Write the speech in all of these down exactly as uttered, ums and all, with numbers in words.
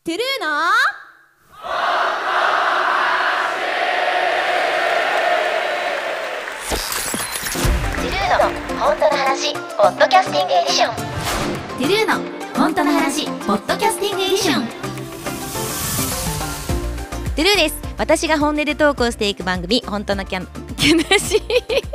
トゥルーのトゥルーの本当の話ポッドキャスティングエディション。 トゥルーの本当の話ポッドキャスティングエディション。トゥルーです。私が本音でトークをしていく番組、本当のキャンキャナシ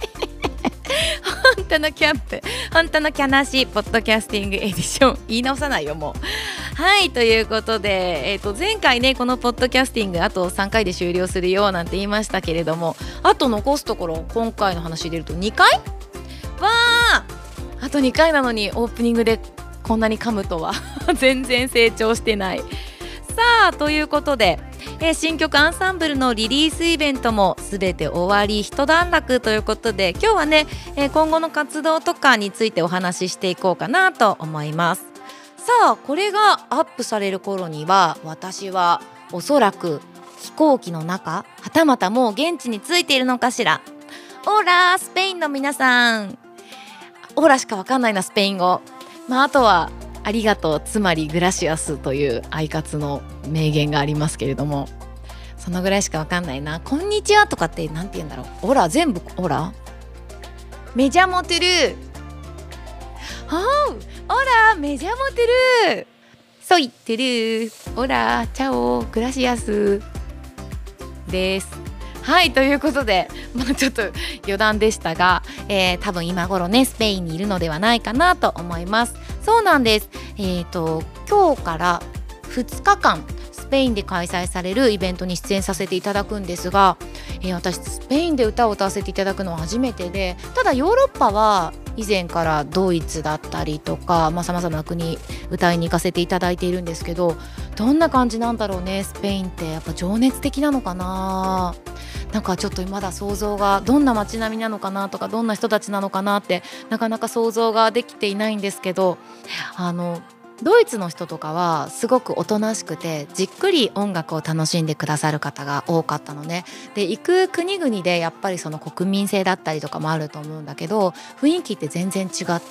本当のキャンプ本当のキャナシポッドキャスティングエディション。言い直さないよもう。はい、ということで、えー、と前回ねこのポッドキャスティングあとさんかいで終了するよなんて言いましたけれども、あと残すところ今回の話で言うとにかいわー、あとにかいなのにオープニングでこんなに噛むとは全然成長してない。さあということで、えー、新曲アンサンブルのリリースイベントもすべて終わり一段落ということで、今日はね、えー、今後の活動とかについてお話ししていこうかなと思います。さあこれがアップされる頃には私はおそらく飛行機の中、はたまたもう現地に着いているのかしら。オーラースペインの皆さん、オーラしかわかんないなスペイン語、まあ、あとはありがとうつまりグラシアスというアイカツの名言がありますけれども、そのぐらいしかわかんないな。こんにちはとかってなんて言うんだろう。オラ全部オラメジャモトゥルーはーオラメジャモトゥルーソイトゥルーオラチャオグラシアスです。はいということで、まあ、ちょっと余談でしたが、えー、多分今頃ねスペインにいるのではないかなと思います。そうなんです。えーと今日からふつかかんスペインで開催されるイベントに出演させていただくんですが、えー、私スペインで歌を歌わせていただくのは初めてで、ただヨーロッパは以前からドイツだったりとかさまざ、まな国歌いに行かせていただいているんですけど、どんな感じなんだろうね。スペインってやっぱ情熱的なのかな。なんかちょっとまだ想像がどんな街並みなのかなとかどんな人たちなのかなってなかなか想像ができていないんですけど、あのドイツの人とかはすごくおとなしくてじっくり音楽を楽しんでくださる方が多かったのね。で行く国々でやっぱりその国民性だったりとかもあると思うんだけど、雰囲気って全然違って、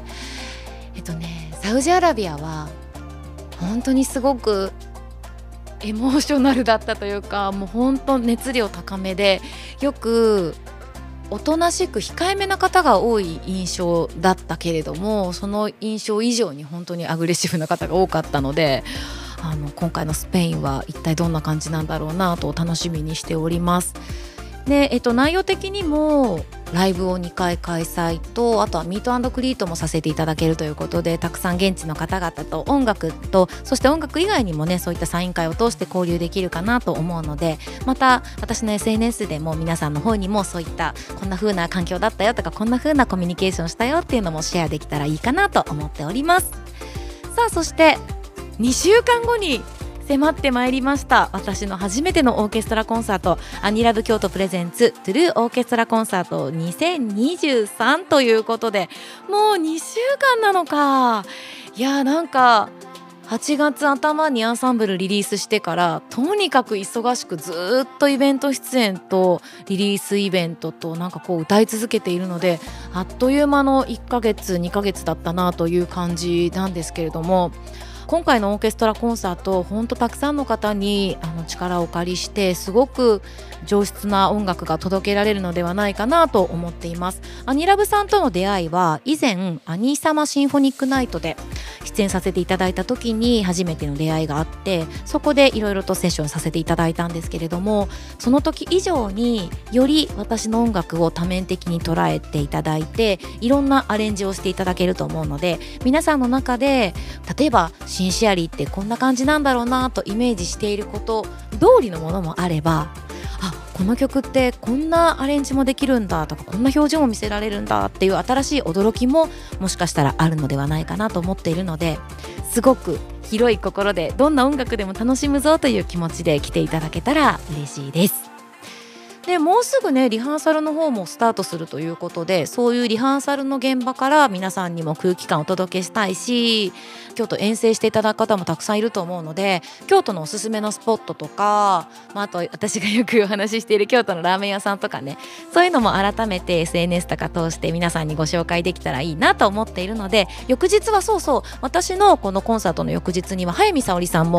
えっとねサウジアラビアは本当にすごくエモーショナルだったというか、もう本当熱量高めで、よくおとなしく控えめな方が多い印象だったけれども、その印象以上に本当にアグレッシブな方が多かったので、あの今回のスペインは一体どんな感じなんだろうなと楽しみにしております。で、えっと、内容的にもライブをにかい開催と、あとはミート&クリートもさせていただけるということで、たくさん現地の方々と音楽と、そして音楽以外にもねそういったサイン会を通して交流できるかなと思うので、また私の エスエヌエス でも皆さんの方にもそういったこんな風な環境だったよとか、こんな風なコミュニケーションしたよっていうのもシェアできたらいいかなと思っております。さあそしてにしゅうかんごに迫ってまいりました。私の初めてのオーケストラコンサート、アニラブ京都プレゼンツトゥルーオーケストラコンサートにせんにじゅうさんということで、もうにしゅうかんなのか。いやなんかはちがつ頭にアンサンブルリリースしてからとにかく忙しくずっとイベント出演とリリースイベントとなんかこう歌い続けているので、あっという間のいっかげつにかげつだったなという感じなんですけれども、今回のオーケストラコンサート本当たくさんの方にあの力をお借りして、すごく上質な音楽が届けられるのではないかなと思っています。アニラブさんとの出会いは以前アニサマシンフォニックナイトで出演させていただいた時に初めての出会いがあって、そこでいろいろとセッションさせていただいたんですけれども、その時以上により私の音楽を多面的に捉えていただいて、いろんなアレンジをしていただけると思うので、皆さんの中で例えばシンシアリーってこんな感じなんだろうなとイメージしていること通りのものもあれば、あこの曲ってこんなアレンジもできるんだとか、こんな表情も見せられるんだっていう新しい驚きももしかしたらあるのではないかなと思っているので、すごく広い心でどんな音楽でも楽しむぞという気持ちで来ていただけたら嬉しいです。でもうすぐねリハーサルの方もスタートするということで、そういうリハーサルの現場から皆さんにも空気感をお届けしたいし、京都遠征していただく方もたくさんいると思うので、京都のおすすめのスポットとか、まあ、あと私がよくお話ししている京都のラーメン屋さんとかね、そういうのも改めて エスエヌエス とか通して皆さんにご紹介できたらいいなと思っているので、翌日はそうそう私のこのコンサートの翌日には早見沙織さんも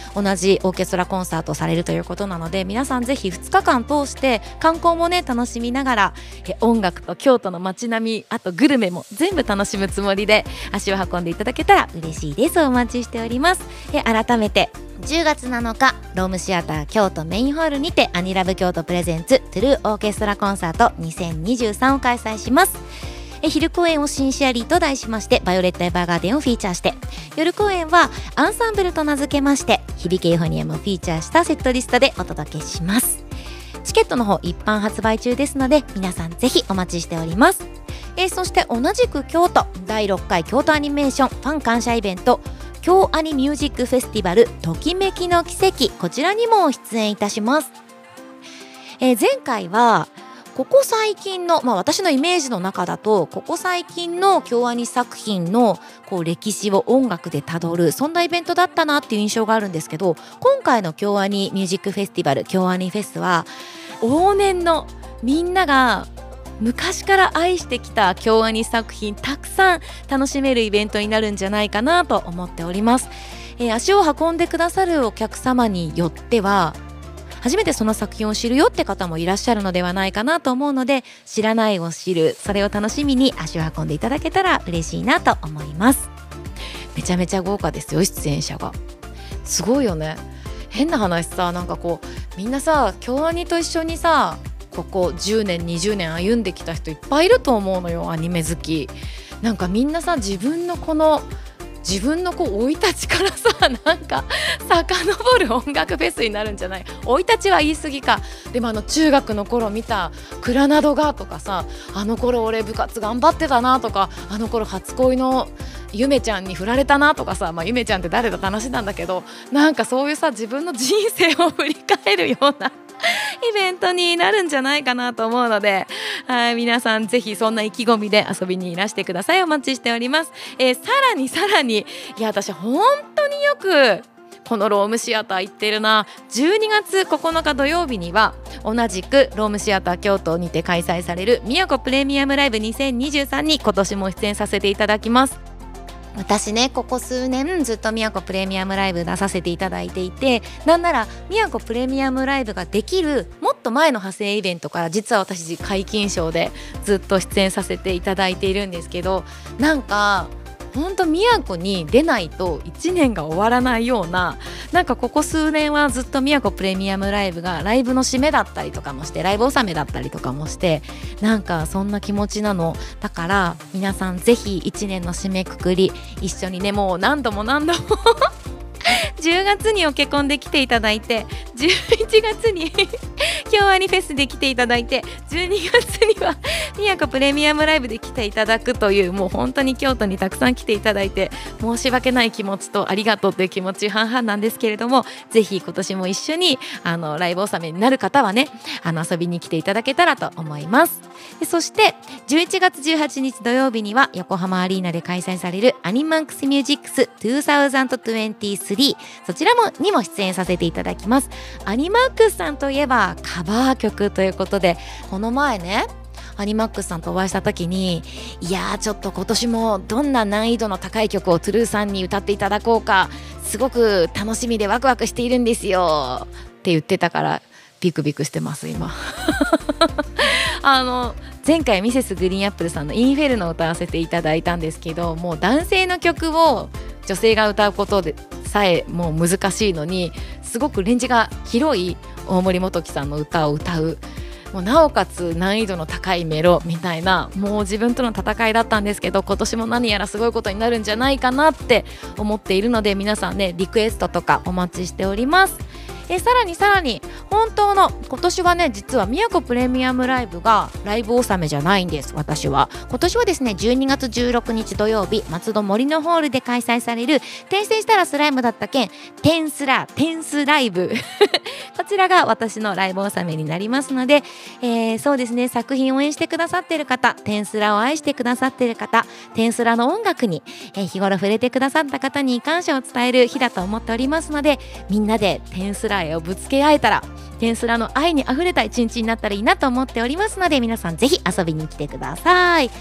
同じオーケストラコンサートをされるということなので、皆さんぜひふつかかん通して観光もね楽しみながら、え音楽と京都の街並み、あとグルメも全部楽しむつもりで足を運んでいただけたら嬉しいです。お待ちしております。え改めてじゅうがつなのかロームシアター京都メインホールにてアニラブ京都プレゼンツトゥルーオーケストラコンサートにせんにじゅうさんを開催します。え昼公演をシンシアリーと題しましてバイオレット・エヴァーガーデンをフィーチャーして、夜公演はアンサンブルと名付けまして響けユフォニアムをフィーチャーしたセットリストでお届けします。チケットの方一般発売中ですので皆さんぜひお待ちしております。えー、そして同じく京都だいろっかい京都アニメーションファン感謝イベント京アニミュージックフェスティバルときめきの奇跡、こちらにも出演いたします。えー、前回はここ最近の、まあ、私のイメージの中だとここ最近の京アニ作品のこう歴史を音楽でたどる、そんなイベントだったなっていう印象があるんですけど、今回の京アニミュージックフェスティバル京アニフェスは往年のみんなが昔から愛してきた京アニ作品たくさん楽しめるイベントになるんじゃないかなと思っております。えー、足を運んでくださるお客様によっては初めてその作品を知るよって方もいらっしゃるのではないかなと思うので、知らないを知る、それを楽しみに足を運んでいただけたら嬉しいなと思います。めちゃめちゃ豪華ですよ、出演者がすごいよね。変な話さ、なんかこうみんなさ京アニと一緒にさここじゅうねんにじゅうねん歩んできた人いっぱいいると思うのよ、アニメ好き。なんかみんなさ自分のこの自分のこう生い立ちからさなんか遡る音楽フェスになるんじゃない。生い立ちは言い過ぎか。でもあの中学の頃見たクラナドがとかさ、あの頃俺部活頑張ってたなとか、あの頃初恋のゆめちゃんに振られたなとかさ、まあ、ゆめちゃんって誰だって話なんだけど、なんかそういうさ自分の人生を振り返るようなイベントになるんじゃないかなと思うので、はい、皆さんぜひそんな意気込みで遊びにいらしてください。お待ちしております。えー、さらにさらにいや私本当によくこのロームシアター行ってるな。じゅうにがつここのか土曜日には同じくロームシアター京都にて開催される宮古プレミアムライブにせんにじゅうさんに今年も出演させていただきます。私ねここ数年ずっと宮古プレミアムライブ出させていただいていて、なんなら宮古プレミアムライブができるもっと前の派生イベントから実は私皆勤賞でずっと出演させていただいているんですけど、なんかほんと宮古に出ないといちねんが終わらないような、なんかここ数年はずっと宮古プレミアムライブがライブの締めだったりとかもして、ライブ納めだったりとかもして、なんかそんな気持ちなの。だから皆さんぜひいちねんの締めくくり一緒にね、もう何度も何度もじゅうがつにおけ込んできていただいて、じゅういちがつに京アニフェスで来ていただいて、じゅうにがつには宮古プレミアムライブで来ていただくという、もう本当に京都にたくさん来ていただいて申し訳ない気持ちとありがとうという気持ち半々なんですけれども、ぜひ今年も一緒にあのライブ納めになる方はね、あの遊びに来ていただけたらと思います。でそしてじゅういちがつじゅうはちにち土曜日には横浜アリーナで開催されるアニマックスミュージックスにせんにじゅうさん、そちらもにも出演させていただきます。アニマックスさんといえばカバー曲ということで、この前ねアニマックスさんとお会いした時に、いやーちょっと今年もどんな難易度の高い曲をトゥルーさんに歌っていただこうかすごく楽しみでワクワクしているんですよって言ってたからビクビクしてます今あの前回ミセスグリーンアップルさんのインフェルノを歌わせていただいたんですけど、もう男性の曲を女性が歌うことでさえもう難しいのに、すごくレンジが広い大森元樹さんの歌を歌う、もうなおかつ難易度の高いメロみたいな、もう自分との戦いだったんですけど、今年も何やらすごいことになるんじゃないかなって思っているので、皆さんねリクエストとかお待ちしております。えさらにさらに本当の今年はね、実は宮古プレミアムライブがライブ納めじゃないんです。私は今年はですねじゅうにがつじゅうろくにち土曜日松戸森のホールで開催される転生したらスライムだった件テンスラテンスライブこちらが私のライブ納めになりますので、えー、そうですね、作品を応援してくださっている方、テンスラを愛してくださっている方、テンスラの音楽に、えー、日頃触れてくださった方に感謝を伝える日だと思っておりますので、みんなでテンスラをぶつけ合えたら、テンスラの愛にあふれた一日になったらいいなと思っておりますので、皆さんぜひ遊びに来てください。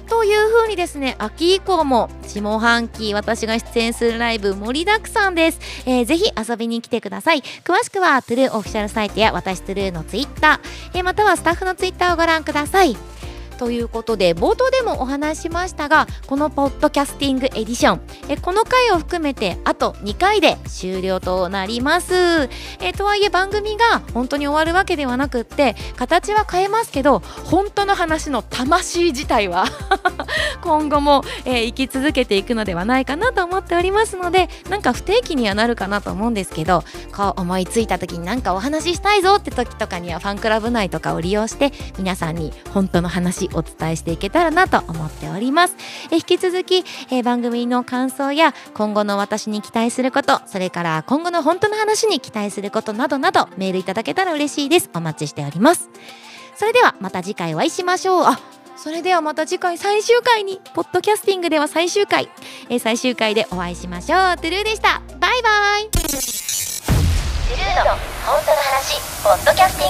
という風にですね、秋以降も下半期私が出演するライブ盛りだくさんです。えー、ぜひ遊びに来てください。詳しくはトゥルーオフィシャルサイトや私トゥルーのツイッター、えー、またはスタッフのツイッターをご覧ください。ということで冒頭でもお話ししましたが、このポッドキャスティングエディション、えこの回を含めてあとにかいで終了となります。えとはいえ番組が本当に終わるわけではなくって、形は変えますけど本当の話の魂自体は今後も、えー、生き続けていくのではないかなと思っておりますので、なんか不定期にはなるかなと思うんですけど、こう思いついた時になんかお話ししたいぞって時とかにはファンクラブ内とかを利用して皆さんに本当の話お伝えしていけたらなと思っております。え引き続き、えー、番組の感想や今後の私に期待すること、それから今後の本当の話に期待することなどなどメールいただけたら嬉しいです。お待ちしております。それではまた次回お会いしましょう。あそれではまた次回最終回に、ポッドキャスティングでは最終回、えー、最終回でお会いしましょう。トゥルーでした。バイバイ。 トゥルーの本当の話ポッドキャスティング